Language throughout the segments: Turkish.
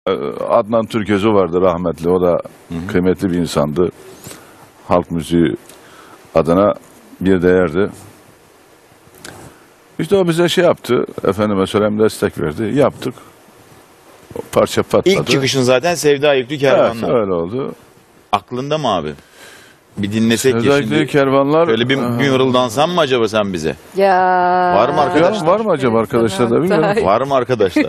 Adnan Türközü vardı rahmetli. O da kıymetli bir insandı. Halk müziği adına bir değerdi. İşte o bize şey yaptı. Efendime söyleyeyim destek verdi. Yaptık. O parça patladı. İlk çıkışın zaten Sevda Yüklü Kervanlar. Evet öyle oldu. Aklında mı abi? Bir dinlesek ya Özellikle şimdi. kervanlar. Şöyle bir mırıldansan mı acaba sen bize? Ya. Var mı arkadaşlar? Var mı acaba arkadaşlar da bilmiyorum. Var mı arkadaşlar?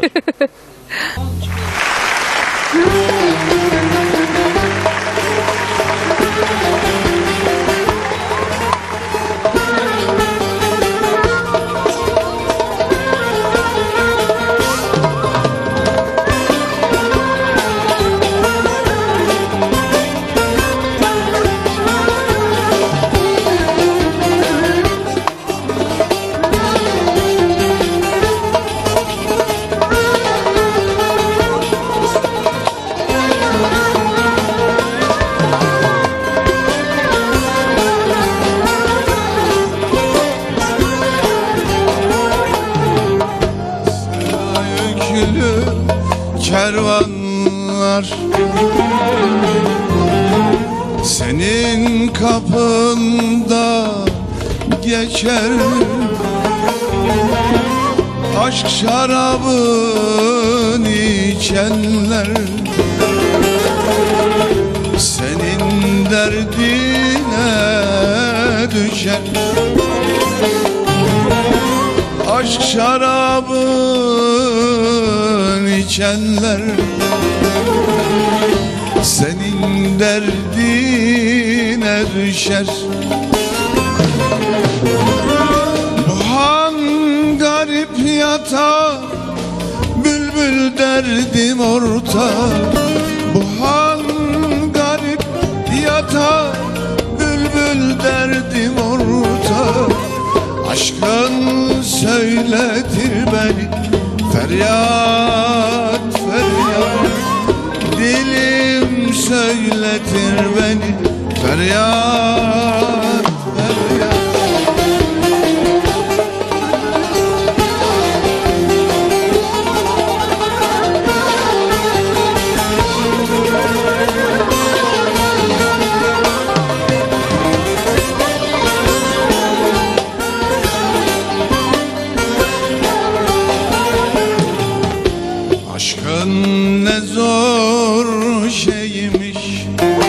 Kervanlar senin kapında geçer, aşk şarabını içenler senin derdine düşer. Aşk şarabın içenler senin derdine düşer. Bu han garip yata, bülbül derdim orta. Bu han garip yata, bülbül derdim orta. Aşkın söyletir beni, feryat feryat. Dilim söyletir beni, feryat feryat. Aşkın ne zor şeymiş,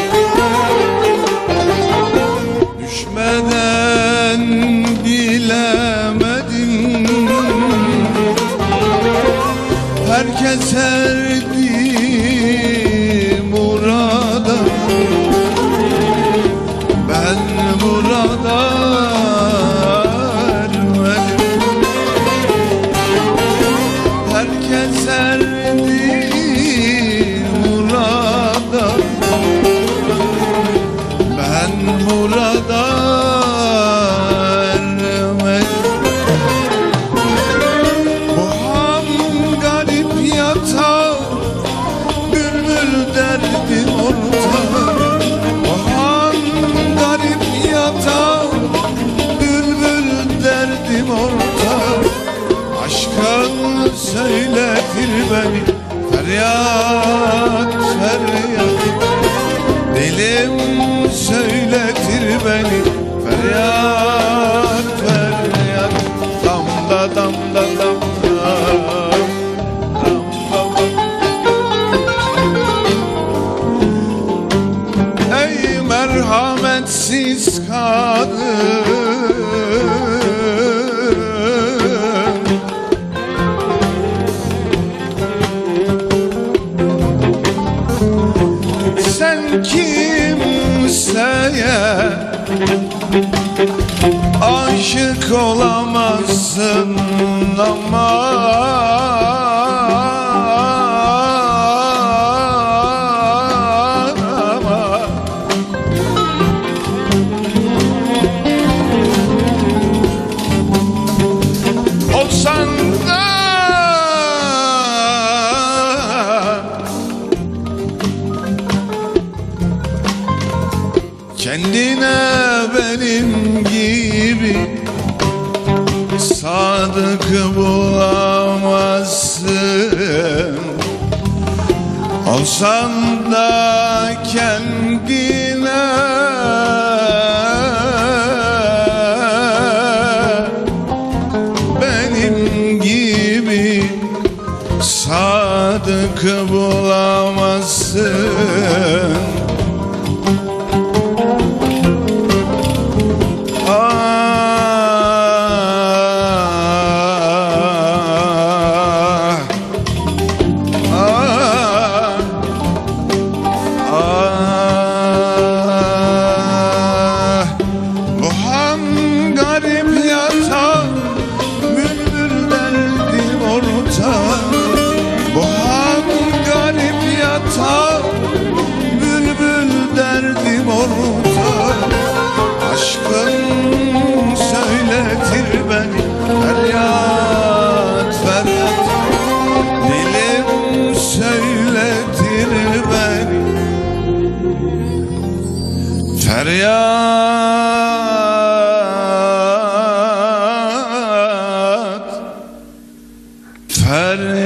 düşmeden bilemedim. Herkes erdi murada, ben burada ermedim. Herkes erdi murada, ben burada ermedim. Bu ham garip yata, bülbül derdim orta. Bu ham garip yata, bülbül derdim orta. Aşkın söyletir beni, feryat feryat. Dilim söyletir beni, feryat feryat. Damla damla damla, damla. Ey merhametsiz kadın, kimseye aşık olamazsın ama olsan da kendine benim gibi sadık bulamazsın. Olsan da kendine benim gibi sadık bulamazsın. Bu ham garip yatan bülbül derdim orta. Bu ham garip yatan bülbül derdim orta. Aşkın söyletir beni feryat feryat. Dilim söyletir beni feryat feryat.